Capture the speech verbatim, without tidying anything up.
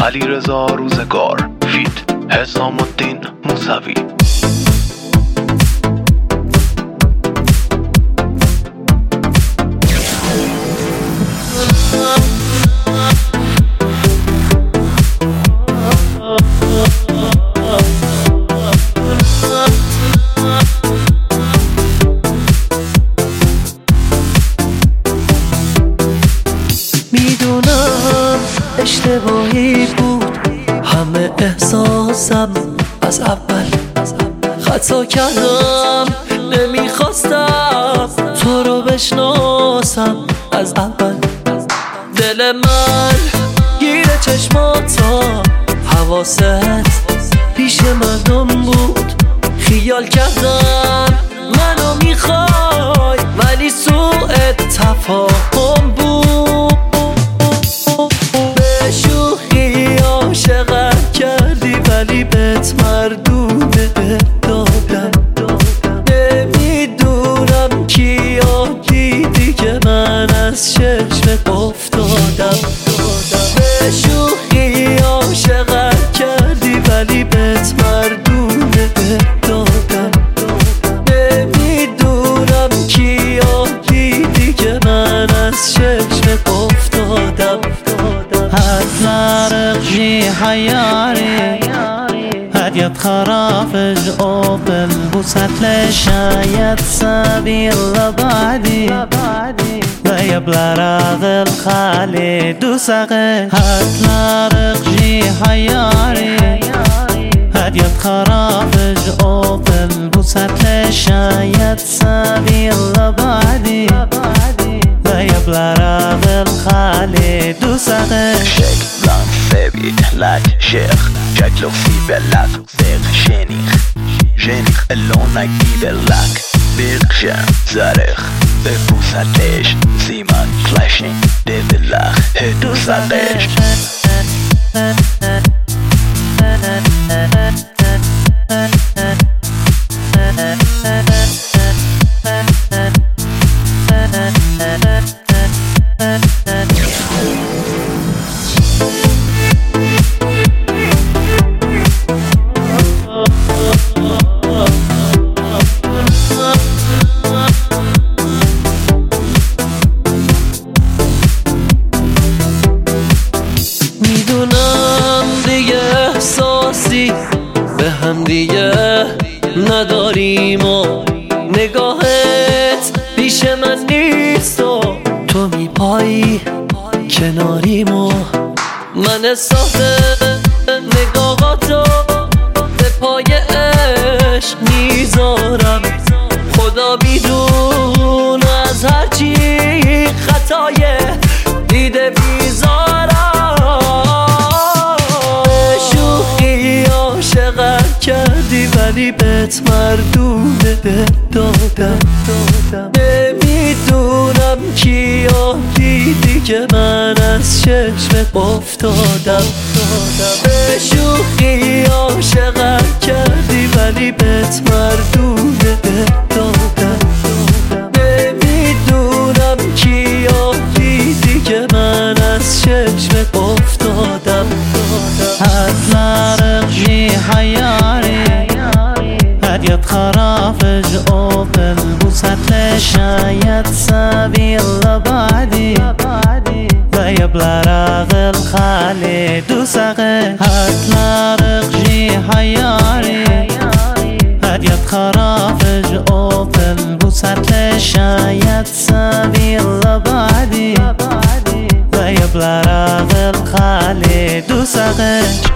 علیرضا روزگار فیت حسام الدین موسوی. میدونم اشتباهی بود همه احساسم از اول خطا کردم، نمیخواستم تو رو بشناسم از اول. دل من گیره چشماتا، حواست پیش مردم بود، خیال کردم منو میخوای ولی سوء تفاهم بود. به شوخی عاشقت کردی ولی بهت مردونه دادم. نمیدونم کیا دیدی که من از چشمت افتادم. به شوخی عاشقت کردی ولی بهت مردونه دادم. نمیدونم کیا دیدی که من از چشمت افتادم. هتلاقي حياري هديت خرافج قبل بوسات لشايت سبيل لبعدي لا يبلى راغ الخالي دوسقي. هتلاقي حياري هديت خرافج قبل بوسات لشايت سبيل لبعدي لا يبلى راغ الخالي دوسقي. شيك بلان ثابت لاك شيخ شكله في بلاك بيغ شينيخ شينيخ اللونك بيبلاك بيركشان زارخ ببوسات ليش سيمان فلاشين دي بلاخ هدو ساقيش. میدونم دیگه احساسی به هم دیگه نداریم و نگاهت پیش من نیست و تو میپایی کناریم و من احساس نگاهاتو به پای عشق میذارم. خدا بیدون از هرچی خطای دیده بیزارم. شوخی عاشقت کردی ولی بهت مردونه دادم. نمیدونم کیا دیدی که من از چشمت افتادم. به شوخی عاشقت کردی ولی بهت مردونه دادم. نمیدونم کیا دیدی که من از چشمت افتادم. هتلاقي حياري هديت خرافج قبل بوسات لشايت سبيل لبعدي لا يبلى راغ الخالي دوسقي. هتلاقي حياري هديت خرافج قبل بوسات لشايت سبيل لبعدي لا يبلى راغ الخالي دوسقي.